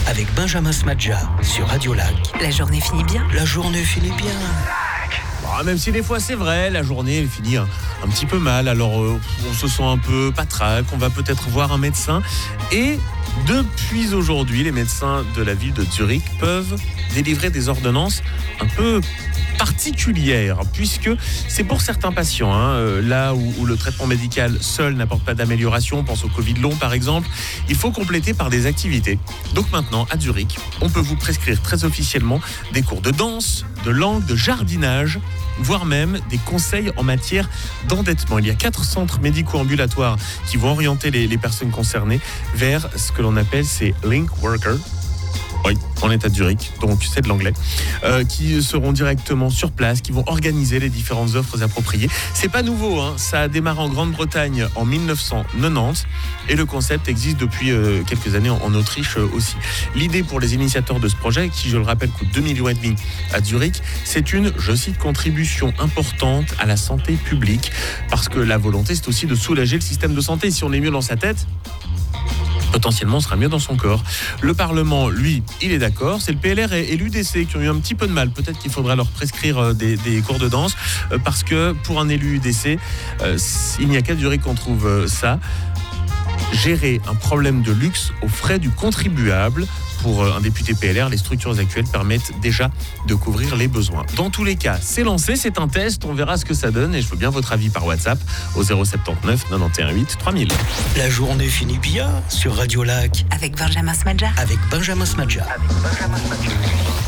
avec Benjamin Smadja sur Radio Lac. La journée finit bien. La journée finit bien. Bon, même si des fois c'est vrai, la journée elle finit un petit peu mal, alors on se sent un peu patraque, on va peut-être voir un médecin. Et depuis aujourd'hui, les médecins de la ville de Zurich peuvent délivrer des ordonnances un peu particulière, puisque c'est pour certains patients, là où le traitement médical seul n'apporte pas d'amélioration, on pense au Covid long par exemple, il faut compléter par des activités. Donc maintenant, à Zurich, on peut vous prescrire très officiellement des cours de danse, de langue, de jardinage, voire même des conseils en matière d'endettement. Il y a 4 centres médico-ambulatoires qui vont orienter les personnes concernées vers ce que l'on appelle ces link workers. Oui, on est à Zurich, donc c'est de l'anglais, qui seront directement sur place, qui vont organiser les différentes offres appropriées. C'est pas nouveau, ça a démarré en Grande-Bretagne en 1990 et le concept existe depuis quelques années en Autriche aussi. L'idée pour les initiateurs de ce projet, qui je le rappelle coûte 2,5 millions à Zurich, c'est une, je cite, contribution importante à la santé publique, parce que la volonté c'est aussi de soulager le système de santé. Si on est mieux dans sa tête, potentiellement on sera mieux dans son corps. Le Parlement, lui, il est d'accord. C'est le PLR et l'UDC qui ont eu un petit peu de mal. Peut-être qu'il faudra leur prescrire des cours de danse, parce que pour un élu UDC, il n'y a qu'à Zurich qu'on trouve ça. Gérer un problème de luxe aux frais du contribuable. Pour un député PLR, les structures actuelles permettent déjà de couvrir les besoins. Dans tous les cas, c'est lancé, c'est un test, on verra ce que ça donne et je veux bien votre avis par WhatsApp au 079 91 8 3000. La journée finit bien sur Radio Lac Avec Benjamin Smadja. avec Benjamin Smadja.